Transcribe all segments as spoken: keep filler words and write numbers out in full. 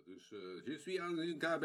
Dus, uh, je suis aan de kabel.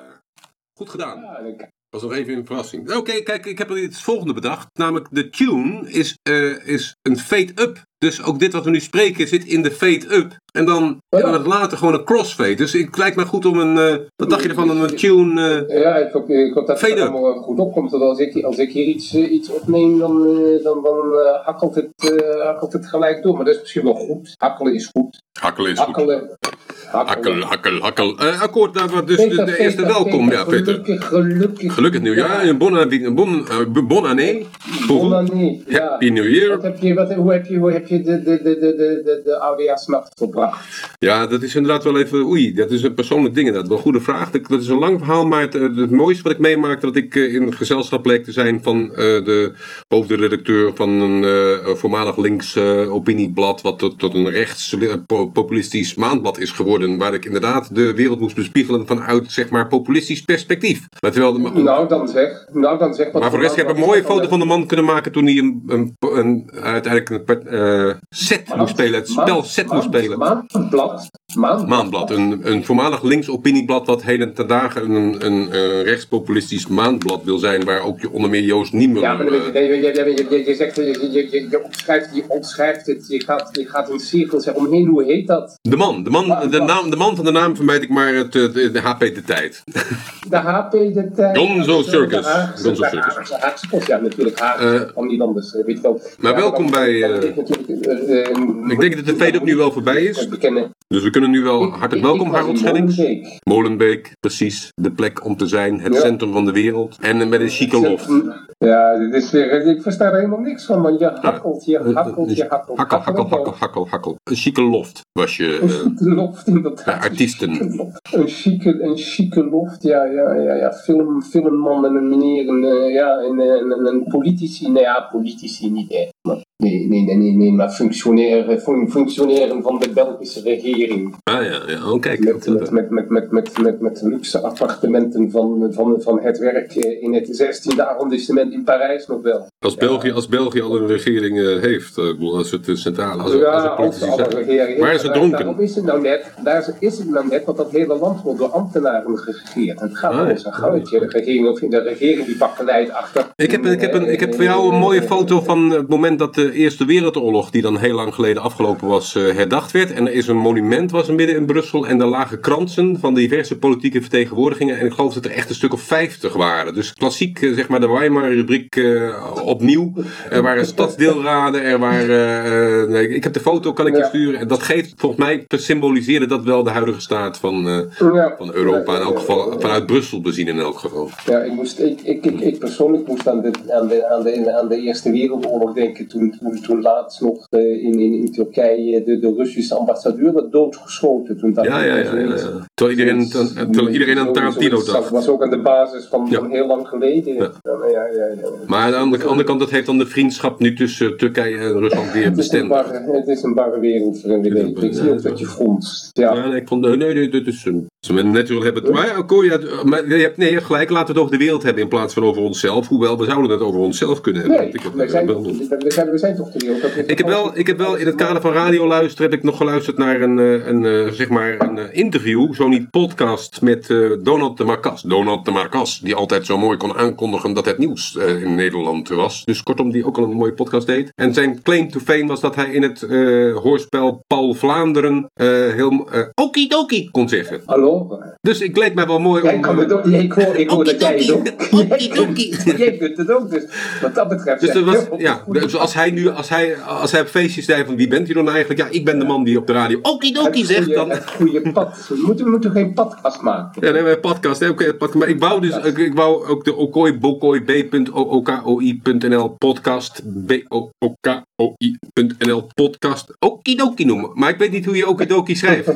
Goed gedaan. Dat was nog even een verrassing. Oké, okay, kijk, ik heb het volgende bedacht. Namelijk, de tune is, uh, is een fade-up. Dus ook dit wat we nu spreken zit in de fade-up. En dan hebben we het later gewoon een crossfade. Dus het lijkt me goed om een... Uh, wat dacht je ervan, een tune... Uh, ja, ik hoop, ik hoop dat het allemaal goed opkomt. Want als ik, als ik hier iets, uh, iets opneem, dan, uh, dan, dan uh, hakkelt, het, uh, hakkelt het gelijk door. Maar dat is misschien wel goed. Hakkelen is goed. Hakkelen is Hakkelen. goed. Hakkel, hakkel, hakkel. Uh, akkoord, nou, dus Peter, de, de eerste Peter, welkom, Peter, ja, Peter. Gelukkig, gelukkig. Gelukkig nieuwjaar, een bon, bon, bon, uh, bon année. Bon année, ja. Happy New Year. Wat heb je, wat, hoe, heb je, hoe heb je de, de, de, de, de, de oudejaarsnacht verbracht? Ja, dat is inderdaad wel even, oei, dat is een persoonlijk ding inderdaad. Wel een goede vraag. Dat is een lang verhaal, maar het, het mooiste wat ik meemaakte, dat ik uh, in het gezelschap bleek te zijn van uh, de hoofdredacteur van een uh, voormalig links uh, opinieblad, wat tot, tot een rechts uh, populistisch maandblad is geworden, waar ik inderdaad de wereld moest bespiegelen vanuit, zeg maar, populistisch perspectief. Maar terwijl de, nou dan zeg, nou dan zeg. Maar voor de rest, ik heb een mooie foto van de man kunnen maken toen hij een, een, een, uiteindelijk een uh, set maand, moest spelen, het spel set maand, moest spelen. Maandblad. Maandblad. Maandblad, een, een voormalig links opinieblad wat heden ten dagen een, een, een, een rechtspopulistisch maandblad wil zijn, waar ook je onder meer Joost Niemuller... Ja, maar uh, je, je, je, je, je zegt, je, je, je, je, omschrijft, je omschrijft het, je gaat, je gaat een cirkel zeggen omheen, hoe heet dat? De man, de man, de, naam, de man van de naam vermijd ik maar het, de, de H P de tijd. De H P de tijd. Gonzo Circus. Gonzo Circus. Haagse post, ja natuurlijk. Haagse, van niet anders, weet je wel. Maar ja, welkom bij... Uh, ik, uh, uh, ik denk dat de fade-up nu wel voorbij is. Dus we kunnen nu wel hartelijk welkom, Harold Schellings. Molenbeek. Molenbeek, precies. De plek om te zijn. Het ja. centrum van de wereld. En met een chique loft. Ja, dit is weer... Ik versta er helemaal niks van, man. Je hakkelt, je hakkelt, je hakkelt. Hakkel, hakkel, hakkel, hakkel, hakkel. Een chique loft was je... Een chique loft, inderdaad. Ja, artiesten. Een chique, een chique loft, ja, ja, ja, ja. Film, filmman en een meneer, en, uh, ja, en, en, en politici. Nou ja, politici niet echt, maar... Nee, nee, nee, nee, nee, maar functionairen, fun, functionairen van de Belgische regering. Ah ja, ja, oh kijk. Met, met, met, met, met, met, met, met luxe appartementen van, van, van het werk in het zestiende arrondissement in Parijs nog wel. Als, ja. België, als België al een regering uh, heeft, uh, als het centrale, als, ja, als het politici als alle regering. Waar is het dronken? Daarom is het nou net, daar is het nou net, want dat hele land wordt door ambtenaren geregeerd. Het gaat om zo'n goudje, de regering, of in de regering die bakkenheid achter. Ik heb, ik, heb een, ik heb voor jou een mooie foto van het moment dat de Eerste Wereldoorlog, die dan heel lang geleden afgelopen was, uh, herdacht werd. En er is een monument was er midden in Brussel en daar lagen kransen van diverse politieke vertegenwoordigingen. En ik geloof dat er echt een stuk of vijftig waren. Dus klassiek, uh, zeg maar, de Weimar-rubriek uh, opnieuw. Er waren stadsdeelraden, er waren... Uh, nee, ik heb de foto, kan ik je ja. sturen. En dat geeft, volgens mij, symboliseerde dat wel de huidige staat van, uh, ja. van Europa. In elk geval, vanuit Brussel bezien in elk geval. Ja, ik, moest, ik, ik, ik, ik persoonlijk moest aan de, aan de, aan de, aan de Eerste Wereldoorlog denken toen, toen, toen laatst nog uh, in, in, in Turkije de, de Russische ambassadeur werd doodgeschoten. Toen dat ja, ja, ja, ja, ja. Terwijl iedereen, terwijl iedereen aan Tarantino dacht. Dat was ook aan de basis van, ja. van heel lang geleden. Ja. Ja, ja, ja, ja. Maar aan de andere, andere kant, dat heeft dan de vriendschap nu tussen Turkije en Rusland weer bestendig. Het is een barre wereld, vriend. Ik zie ook dat je fronst. Ja. Ja, nee, ik vond, nee, nee, dit is een... Ze natuurlijk hebben het, maar ja, Cor, ja, maar je hebt, nee, je hebt gelijk, laten we het over de wereld hebben in plaats van over onszelf. Hoewel, we zouden het over onszelf kunnen hebben. Nee, ik we, zijn, we, zijn, we zijn toch de wereld. Ik heb, wel, ik heb wel in het kader van radio luisteren, heb ik nog geluisterd naar een, een, een, zeg maar een interview, zo niet podcast, met uh, Donald de Marcas. Donald de Marcas, die altijd zo mooi kon aankondigen dat het nieuws uh, in Nederland was. Dus kortom, die ook al een mooie podcast deed. En zijn claim to fame was dat hij in het uh, hoorspel Paul Vlaanderen uh, heel uh, okidoki kon zeggen. Hallo? Dus ik leek mij wel mooi jij om... Kan het ook, ik hoor, ik hoor dat jij het ook... Okidoki! Jij kunt het ook, dus wat dat betreft... Dus, dat was, ja, dus als hij nu, als hij, als hij op feestjes zei van wie bent u dan eigenlijk? Ja, ik ben de man die op de radio okidoki zegt dan... Het goede pad. We moeten, we moeten geen podcast maken. Ja, nee, maar podcast, hè, okay, podcast. Maar ik wou dus, ik, ik wou ook de Okoi Bokoi B O K O I punt N L podcast, B O K O I punt N L podcast, okidoki noemen. Maar ik weet niet hoe je okidoki schrijft.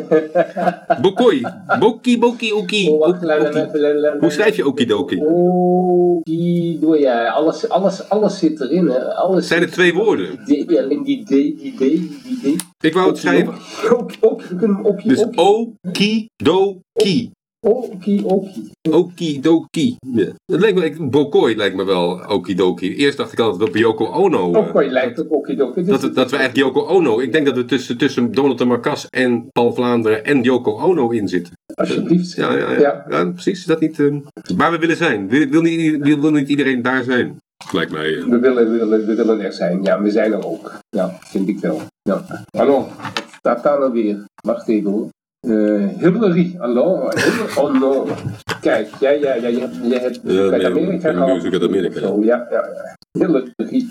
Bokoi, boki, boki, oki. Hoe schrijf je okidoki? Okidoki, ja, alles, alles, alles zit erin. Hè. Alles zijn er twee woorden? Die, alleen die D, die D, die D. Ik wou het schrijven. Dus okidoki. Okidoki. Okidoki. Ja. Het lijkt me, ik, Bokoi lijkt me wel okidoki. Eerst dacht ik altijd op Yoko Ono. Bokoi uh, lijkt op okidoki. Dat, dat, dat we eigenlijk Yoko Ono. Ik denk dat we tussen, tussen Donald de Marcas en Paul Vlaanderen en Yoko Ono in zitten. Alsjeblieft. Ja, ja, ja. Ja. ja precies. Is dat niet uh, waar we willen zijn? Wil, wil, niet, wil, wil niet iedereen daar zijn? Lijkt mij. Uh. We, willen, we, willen, we willen er zijn. Ja, we zijn er ook. Ja, vind ik wel. Ja. Hallo, wat staat daar nou weer? Wacht even hoor. Uh, Hillary, hallo. Oh no. Kijk, ja, ja, ja, je hebt, je hebt ja, uit Amerika gehaald. Uit Amerika. Ja, ja, ja. Hillary.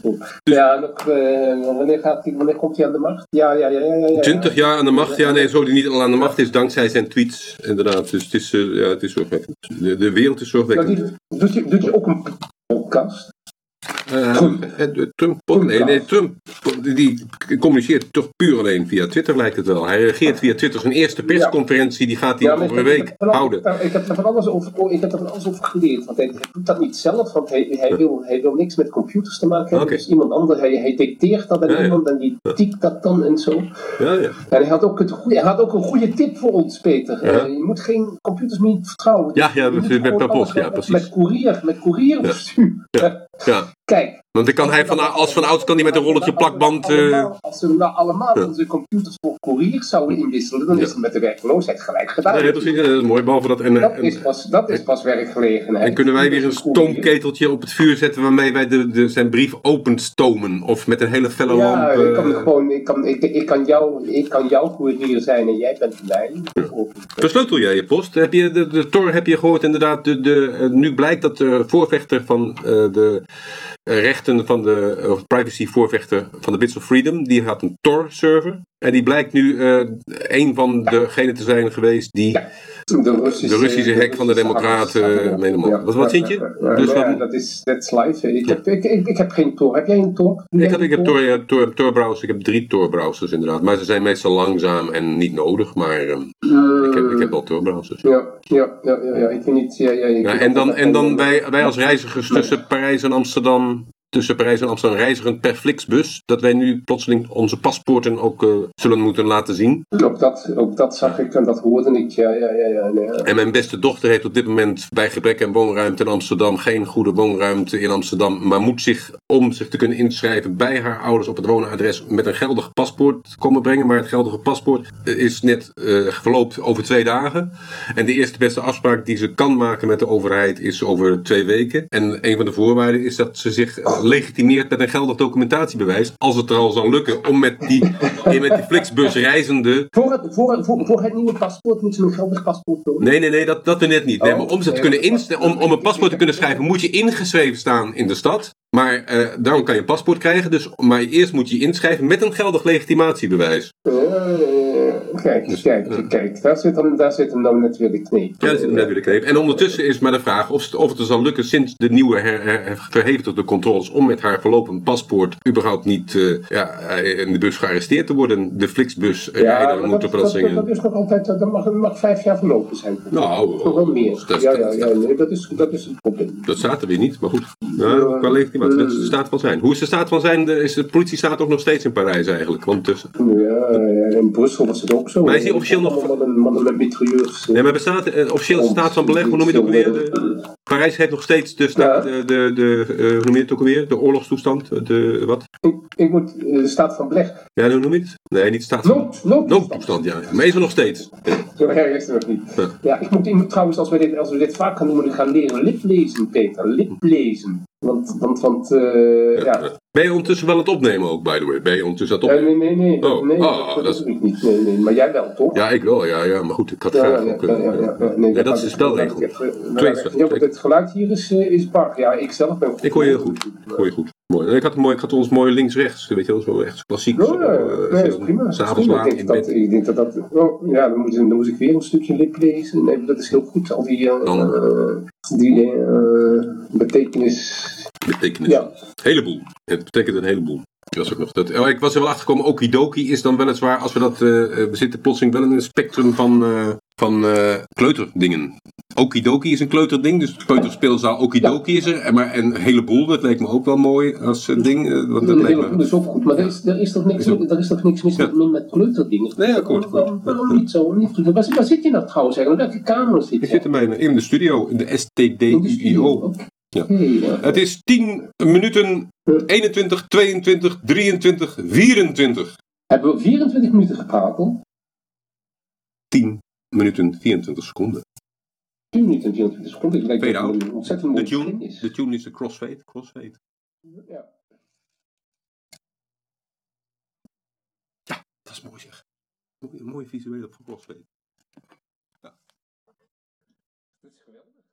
Ja, nog, uh, wanneer, gaat die, wanneer komt hij aan de macht? Ja, ja, ja, ja, ja, ja. twintig jaar aan de macht. Ja, nee, zo die niet al aan de macht is dankzij zijn tweets. Inderdaad, dus het is, uh, ja, het is zorgwekkend. De, de wereld is zorgwekkend. Nou, die, doet, je, doet je ook een podcast? Uh, Trump. Trump, Trump, nee, nee, Trump die communiceert toch puur alleen via Twitter, lijkt het wel. Hij reageert via Twitter. Zijn eerste persconferentie die gaat hij ja, over een week ik houden. Ik heb er van alles over, ik heb er van alles over geleerd. Want hij, hij doet dat niet zelf, want hij, hij, wil, hij wil niks met computers te maken hebben. Okay. Dus iemand anders, hij, hij dicteert dat aan ja, iemand ja. en die typt dat dan en zo. Ja, ja. En hij had, ook het goeie, hij had ook een goede tip voor ons, Peter. Ja. Uh, je moet geen computers meer vertrouwen. Ja, ja, met, met, post, ja precies. Met courier, met courier ja. versturen. Ja. Ja. Kijk. Want dan kan hij van, als van ouds kan hij met een rolletje plakband... Uh... Allemaal, als we nou allemaal ja. onze computers voor courier zouden inwisselen, dan ja. is het met de werkloosheid gelijk gedaan. Ja, precies, dat is mooi. Behalve dat, en, dat, en, is pas, dat is pas werkgelegenheid. En kunnen wij weer een stoomketeltje op het vuur zetten waarmee wij de, de, zijn brief openstomen? Of met een hele felle ja, lamp... Ja, uh... ik kan gewoon... Ik kan, ik, ik kan jou, ik kan jouw courier zijn en jij bent mij. Ja. Versleutel jij je post? Heb je de, de Tor heb je gehoord inderdaad? De, de, uh, nu blijkt dat de voorvechter van uh, de... rechten van de uh, privacy voorvechter van de Bits of Freedom, die had een Tor-server. En die blijkt nu uh, een van degenen te zijn geweest die ja, de, Russische, de Russische hack van de Democraten meenemen. Ja, wat, wat vind je? Ja, dus ja, dat is that's live. Ik, ja. heb, ik, ik, ik heb geen Tor. Heb jij een Tor? Ik, heb, ik heb Tor, ja, Tor, Tor browsers. Ik heb drie Tor browsers inderdaad. Maar ze zijn meestal langzaam en niet nodig. Maar um, mm. ik, heb, ik heb wel Tor browsers. Ja, ja, ja, ja, ja. Ik weet niet. Ja, ja, ik ja, en dan, en dan wij, wij als reizigers tussen Parijs en Amsterdam. Tussen Parijs en Amsterdam reizigen per Flixbus, dat wij nu plotseling onze paspoorten ook uh, zullen moeten laten zien. Ook dat, ook dat zag ik en dat hoorde ik, ja, ja, ja, ja, ja. En mijn beste dochter heeft op dit moment bij gebrek aan woonruimte in Amsterdam geen goede woonruimte in Amsterdam, maar moet zich, om zich te kunnen inschrijven bij haar ouders op het woonadres, met een geldig paspoort komen brengen. Maar het geldige paspoort is net uh, verloopt over twee dagen. En de eerste beste afspraak die ze kan maken met de overheid is over twee weken. En een van de voorwaarden is dat ze zich legitimeert met een geldig documentatiebewijs, als het er al zou lukken om met die, met die Flixbus reizende... Voor het, voor, voor, voor het nieuwe paspoort moet ze een geldig paspoort tonen? Nee, nee, nee, dat, dat er net niet. Nee, maar om, ze te kunnen inst- om, om een paspoort te kunnen schrijven, moet je ingeschreven staan in de stad. Maar uh, daarom kan je een paspoort krijgen, dus, maar eerst moet je inschrijven met een geldig legitimatiebewijs. Uh, kijk, dus, kijk, uh, kijk, daar zit hem, daar zit hem nou net weer de kneep. Ja, daar zit hem net weer de kneep. En ondertussen is maar de vraag of het, of het er zal lukken sinds de nieuwe her, her, verhevigde controles om met haar verlopen paspoort überhaupt niet uh, ja, in de bus gearresteerd te worden. De Flixbus uh, ja, rijden moet op dat zingen. Dat is nog altijd, dat mag, dat mag vijf jaar verlopen zijn. Nou, nog wel meer. Dat, ja, ja, ja, nee, dat, is, dat is het probleem. Dat staat er weer niet, maar goed. Nou, qua legitimatie, dat is de staat van zijn. Hoe is de staat van zijn? De, is de politie staat ook nog steeds in Parijs eigenlijk? Want tussen... Ja, in Brussel was het ook zo. Maar is die officieel nog... Mannen met mitrailleurs. Nee, maar bestaat de uh, officiële staat van beleg, hoe noem je het ook weer? De, Parijs heeft nog steeds de, sta, ja. de, de, de uh, hoe noem je het ook weer? De oorlogstoestand? De, wat? Ik, ik moet de staat van beleg. Ja, hoe noem je het? Nee, niet staat van... Nood, noodtoestand. Noodtoestand, ja. Maar is er nog steeds. Zo erg is het nog niet. Ja, ja ik, moet, ik moet trouwens, als we, dit, als we dit vaak gaan doen, moet ik gaan leren liplezen, Peter. Liplezen. Want, want, want uh, ja. ja. Ben je ondertussen wel aan het opnemen ook, by the way? Ben je ondertussen aan het opnemen? Uh, nee, nee, nee. Oh. nee oh, dat, dat is ik niet. Nee, nee. Maar jij wel, toch? Ja, ik wel, ja, ja. Maar goed, ik had ja, graag ja, ook... Ja, ja, ja, ja. Nee, ja, dat is de spelregel. Twee ja, het geluid hier is, is bar. Ja, ik zelf ben goed. Ik hoor je heel goed. Ik hoor je goed. Mooi. Ik had, mooi, ik had ons mooie links-rechts, weet je wel, zo echt klassiek. Oh, ja, uh, nee, dat is prima. S'avonds laat in bed. Ik denk dat dat... Oh, ja, dan moet, dan moet ik weer een stukje lip lezen. Nee, dat is heel goed. Al die... Uh, uh, die uh, betekenis... Betekenis. Ja. Heleboel. Het betekent een heleboel. Dat was ook nog dat. Oh, ik was er wel achtergekomen, okidoki is dan weliswaar, als we dat... Uh, we zitten plotseling wel in een spectrum van... Uh, van uh, kleuterdingen. Okidoki is een kleuterding, dus de kleuterspeelzaal okidoki is er. Maar een heleboel, dat leek me ook wel mooi als uh, ding. Uh, want dat een leek heleboel me... is ook goed, maar er is, er is toch niks, er is toch niks mis ja. met, met kleuterdingen? Nee, akkoord. Waarom, waarom niet zo? Niet waar, waar zit je nou trouwens eigenlijk? Welke kamer zit je? Ik zit in, in de studio, in de S T D U I O. Okay. Ja. Ja. Het is tien minuten, eenentwintig, tweeëntwintig, drieëntwintig, vierentwintig. Hebben we vierentwintig minuten gepraat, hoor? tien. minuten en vierentwintig seconden. tien minuten en vierentwintig seconden. Ik denk Fade dat out. het een ontzettend mooi De tune, begin is. de tune is de crossfade. crossfade. Ja. Ja, dat is mooi zeg. Een mooie visuele voor crossfade. Ja. Dat is geweldig.